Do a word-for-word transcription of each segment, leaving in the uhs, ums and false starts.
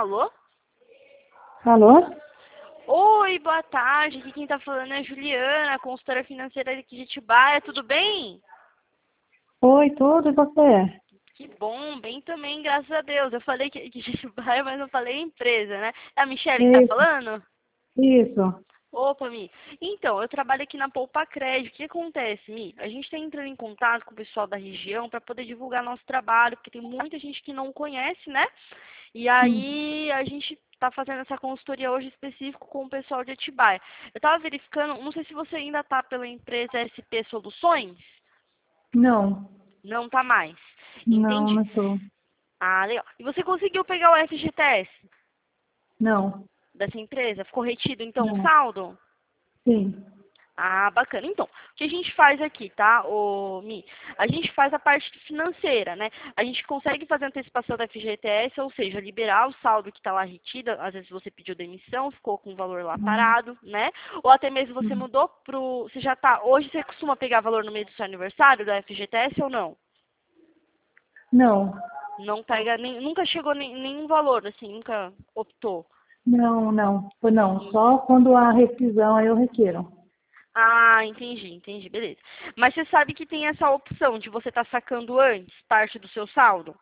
Alô? Alô? Oi, boa tarde. Aqui quem tá falando é a Juliana, consultora financeira aqui de Atibaia. Tudo bem? Oi, tudo e você? Que bom, bem também, graças a Deus. Eu falei que de Atibaia, mas não falei empresa, né? É a Michelle que tá Isso, falando? isso. Opa, Mi. Então, eu trabalho aqui na Poupa Crédito. O que acontece, Mi? A gente está entrando em contato com o pessoal da região para poder divulgar nosso trabalho, porque tem muita gente que não conhece, né? E Hum. aí a gente está fazendo essa consultoria hoje específico com o pessoal de Atibaia. Eu estava verificando, não sei se você ainda está pela empresa S P Soluções. Não, Não está mais. não, Entendi. não estou. Ah, legal. E você conseguiu pegar o F G T S Não, dessa empresa? Ficou retido então o não. saldo? Sim. Ah, bacana. Então, o que a gente faz aqui, tá, ô, Mi? A gente faz a parte financeira, né? A gente consegue fazer antecipação da F G T S, ou seja, liberar o saldo que está lá retido. Às vezes você pediu demissão, ficou com o valor lá Hum, parado, né? Ou até mesmo você hum. mudou pro... Você já tá... Hoje você costuma pegar valor no meio do seu aniversário da F G T S ou não? Não, Não pega nem... Nunca chegou nem, nenhum valor, assim, nunca optou. não, não. Foi não. Só quando há rescisão aí eu requiro. Ah, entendi, entendi, beleza. Mas você sabe que tem essa opção de você estar sacando antes parte do seu saldo?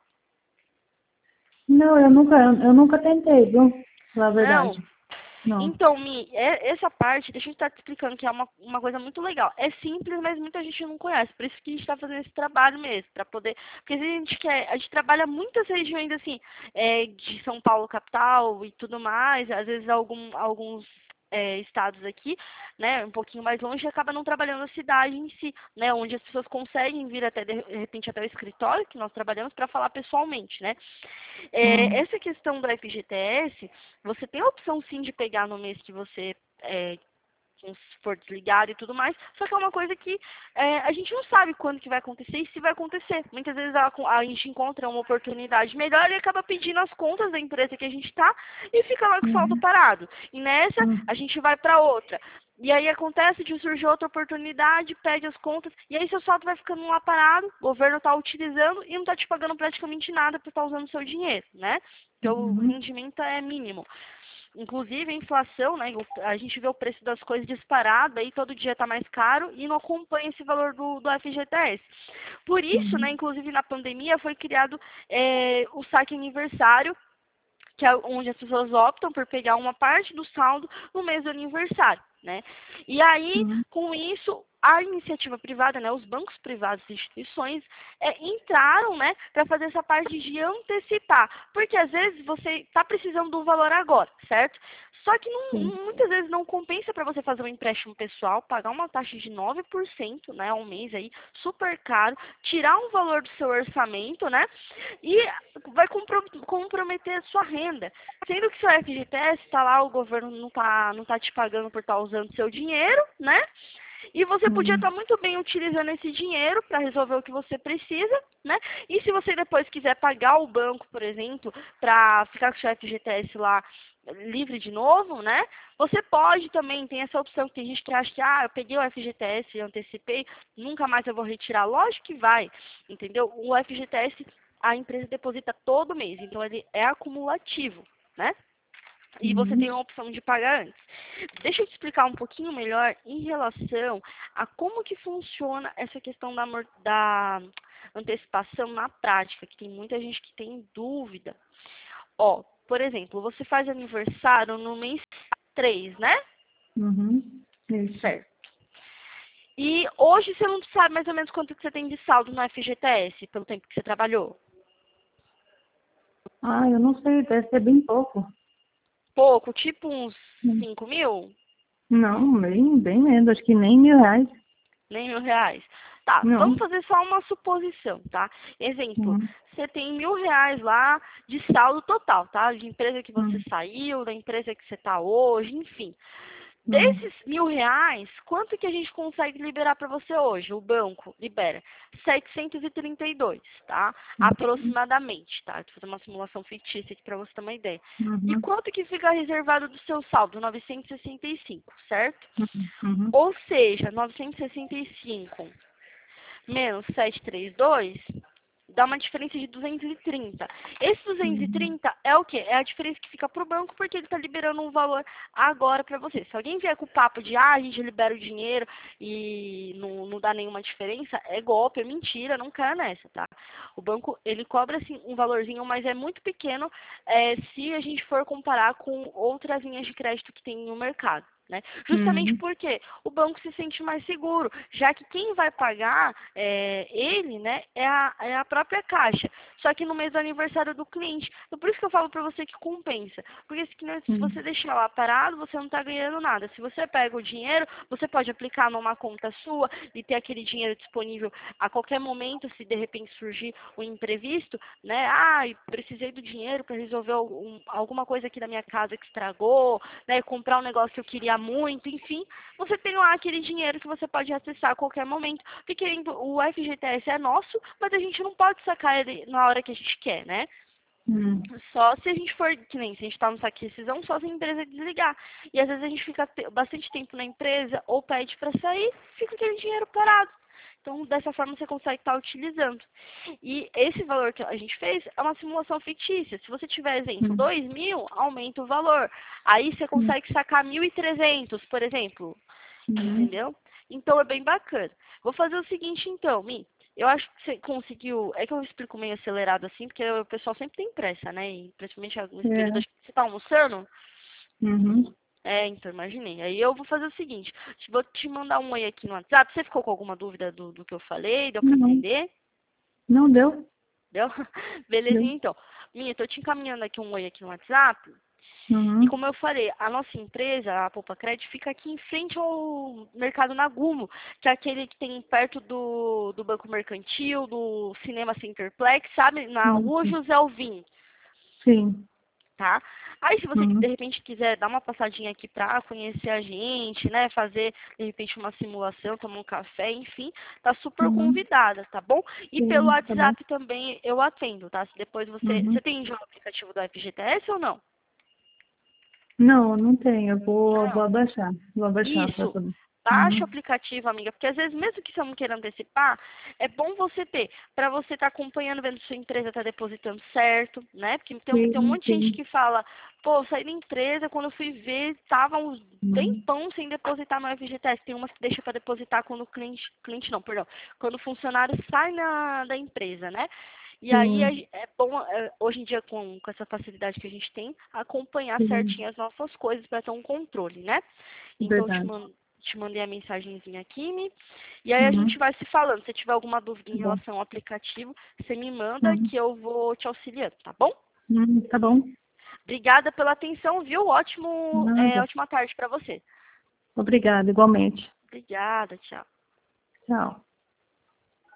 Não, eu nunca, eu nunca tentei, viu? Na Não? verdade. Não. Então, Mi, é- essa parte, deixa eu estar te explicando que é uma, uma coisa muito legal. É simples, mas muita gente não conhece. Por isso que a gente está fazendo esse trabalho mesmo, para poder. Porque a gente quer, a gente trabalha muitas regiões assim, é, de São Paulo capital e tudo mais, às vezes algum, alguns é, estados aqui, né, um pouquinho mais longe, acaba não trabalhando a cidade em si, né, onde as pessoas conseguem vir até de repente até o escritório que nós trabalhamos para falar pessoalmente, né? É, Hum, essa questão do F G T S, você tem a opção sim de pegar no mês que você é, for desligado e tudo mais, só que é uma coisa que é, a gente não sabe quando que vai acontecer e se vai acontecer. Muitas vezes a, a gente encontra uma oportunidade melhor e acaba pedindo as contas da empresa que a gente está e fica lá com o saldo uhum, parado. E nessa, hum, a gente vai para outra. E aí acontece de surgir outra oportunidade, pede as contas, e aí seu saldo vai ficando lá parado, o governo está utilizando e não está te pagando praticamente nada por estar usando o seu dinheiro, né? Porque o uhum, rendimento é mínimo. Inclusive, a inflação, né? A gente vê o preço das coisas disparado, aí todo dia está mais caro e não acompanha esse valor do, do F G T S. Por isso, né, uhum, inclusive na pandemia, foi criado é, o saque aniversário, que é onde as pessoas optam por pegar uma parte do saldo no mês do aniversário, né? E aí, uhum, com isso, a iniciativa privada, né, os bancos privados e instituições é, entraram, né, para fazer essa parte de antecipar, porque às vezes você está precisando do valor agora, certo? Só que não, sim. muitas vezes não compensa para você fazer um empréstimo pessoal, pagar uma taxa de nove por cento, né, ao mês aí, super caro, tirar um valor do seu orçamento, né, e vai compro comprometer a sua renda. Sendo que seu F G T S está lá, o governo não está não tá te pagando por estar tá usando seu dinheiro, né? E você podia Uhum, estar tá muito bem utilizando esse dinheiro para resolver o que você precisa, né? E se você depois quiser pagar o banco, por exemplo, para ficar com o seu F G T S lá livre de novo, né? Você pode também, tem essa opção que tem gente que acha que, ah, eu peguei o F G T S e antecipei, nunca mais eu vou retirar. Lógico que vai, entendeu? O F G T S a empresa deposita todo mês, então ele é acumulativo, né? E você tem a uhum, opção de pagar antes. Deixa eu te explicar um pouquinho melhor em relação a como que funciona essa questão da, da antecipação na prática, que tem muita gente que tem dúvida. Ó, por exemplo, você faz aniversário no mês três, né? uhum. Isso. Certo. E hoje você não sabe mais ou menos quanto que você tem de saldo no F G T S, pelo tempo que você trabalhou. Ah, eu não sei, deve ser bem pouco. Pouco, tipo uns Hum. cinco mil? Não, bem, bem menos, acho que nem mil reais. Nem mil reais. Tá, vamos Não. fazer só uma suposição, tá? Exemplo, Uhum, você tem mil reais lá de saldo total, tá? De empresa que você uhum, saiu, da empresa que você está hoje, enfim. uhum, Desses mil reais, quanto que a gente consegue liberar para você hoje? O banco libera setecentos e trinta e dois, tá? uhum, Aproximadamente, tá? Vou fazer uma simulação fictícia aqui para você ter uma ideia. E uhum, quanto que fica reservado do seu saldo? novecentos e sessenta e cinco, certo? uhum, uhum, Ou seja, novecentos e sessenta e cinco menos setecentos e trinta e dois dá uma diferença de duzentos e trinta. Esse duzentos e trinta é o quê? É a diferença que fica para o banco, porque ele está liberando um valor agora para você. Se alguém vier com o papo de, ah, a gente libera o dinheiro e não, não dá nenhuma diferença, é golpe, é mentira, não caia nessa, tá? O banco, ele cobra, assim, um valorzinho, mas é muito pequeno é, se a gente for comparar com outras linhas de crédito que tem no mercado. Né? Justamente Uhum. porque o banco se sente mais seguro, já que quem vai pagar é, ele, né, é a, é a própria Caixa, só que no mês do aniversário do cliente. Então, por isso que eu falo para você que compensa, porque se, se Uhum. você deixar lá parado, você não está ganhando nada. Se você pega o dinheiro, você pode aplicar numa conta sua e ter aquele dinheiro disponível a qualquer momento, se de repente surgir um imprevisto, né? Ah, precisei do dinheiro para resolver algum, alguma coisa aqui da minha casa que estragou, né? Comprar um negócio que eu queria muito, enfim, você tem lá aquele dinheiro que você pode acessar a qualquer momento, porque o F G T S é nosso, mas a gente não pode sacar ele na hora que a gente quer, né? Uhum. Só se a gente for, que nem se a gente está no saque de rescisão, só se a empresa desligar. E às vezes a gente fica te- bastante tempo na empresa ou pede para sair, fica aquele dinheiro parado. Então, dessa forma, você consegue estar utilizando. E esse valor que a gente fez é uma simulação fictícia. Se você tiver, exemplo, Uhum. dois mil, aumenta o valor. Aí você Uhum. consegue sacar mil e trezentos, por exemplo. Uhum. Entendeu? Então, é bem bacana. Vou fazer o seguinte, então, Mi. Eu acho que você conseguiu... É que eu explico meio acelerado assim, porque o pessoal sempre tem pressa, né? E principalmente nesse período, É. acho que você está almoçando? Uhum. É, então, imaginei. Aí eu vou fazer o seguinte, vou te mandar um oi aqui no WhatsApp. Você ficou com alguma dúvida do, do que eu falei? Deu pra Não, entender? não deu. Deu? Deu. Belezinha, então. Minha, tô te encaminhando aqui um oi aqui no WhatsApp. E Uhum. como eu falei, a nossa empresa, a Poupa Crédito, fica aqui em frente ao Mercado Nagumo, que é aquele que tem perto do, do Banco Mercantil, do Cinema Centerplex, sabe? Na rua Uhum. José Alvim. Sim. Tá? Aí se você de Uhum. repente quiser dar uma passadinha aqui pra conhecer a gente, né, fazer de repente uma simulação, tomar um café, enfim, tá super Uhum. convidada, tá bom? E pelo Sim, tá bom. WhatsApp também eu atendo, tá? Se depois você, Uhum. você tem já o aplicativo do F G T S ou não? Não, não tem. Eu vou, vou Não. abaixar. Vou abaixar para Isso. poder. Baixa o Uhum. aplicativo, amiga, porque às vezes, mesmo que você não queira antecipar, é bom você ter, para você estar acompanhando, vendo se sua empresa está depositando certo, né? Porque tem, um- tem um Sim, monte de gente sim. que fala, pô, eu saí da empresa, quando eu fui ver, tava uns Uhum. tempão sem depositar no F G T S. Tem umas que deixa para depositar quando o cliente, cliente não, perdão, quando o funcionário sai na, da empresa, né? E aí a Sim, gen- é bom, é, hoje em dia, com, com essa facilidade que a gente tem, acompanhar sim. certinho as nossas coisas para ter um controle, né? Então, eu te, Verdade. man- te mandei a mensagenzinha aqui, Mi, e aí a gente Uhum. vai se falando. Se tiver alguma dúvida Tá em bom. relação ao aplicativo, você me manda Uhum. que eu vou te auxiliando, tá bom? Uhum. Tá bom. Obrigada pela atenção, viu? Ótimo, é, Nada. ótima tarde para você. Obrigada, igualmente. Obrigada, tchau. Tchau.